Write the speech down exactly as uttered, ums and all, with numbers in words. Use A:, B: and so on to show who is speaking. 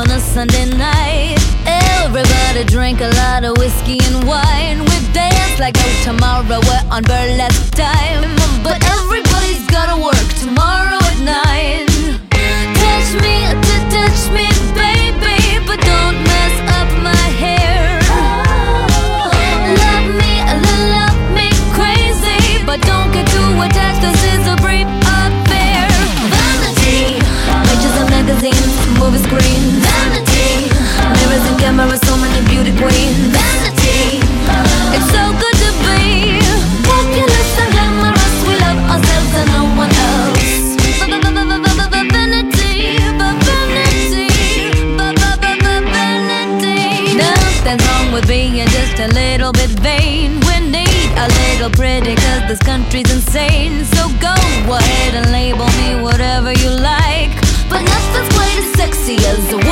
A: on a Sunday night. Everybody drank a lot of whiskey and wine. We danced like no tomorrow, we're on burlesque time. But everybody's gotta work tomorrow at nine. Touch me, t- touch me, baby, but don't mess up my hair. Love me, love me crazy, but don't get too attached, this is a brief affair. Vanity, pages of magazines, movie screens. Vanity, mirrors and cameras, so many beauty queens. Vanity, it's so good to be fabulous and glamorous. We love ourselves and no one else. Vanity, vanity, vanity. Nothing's wrong with being just a little bit vain. We need a little pretty, cause this country's insane. So go ahead and label me whatever you like, but nothing's quite as sexy as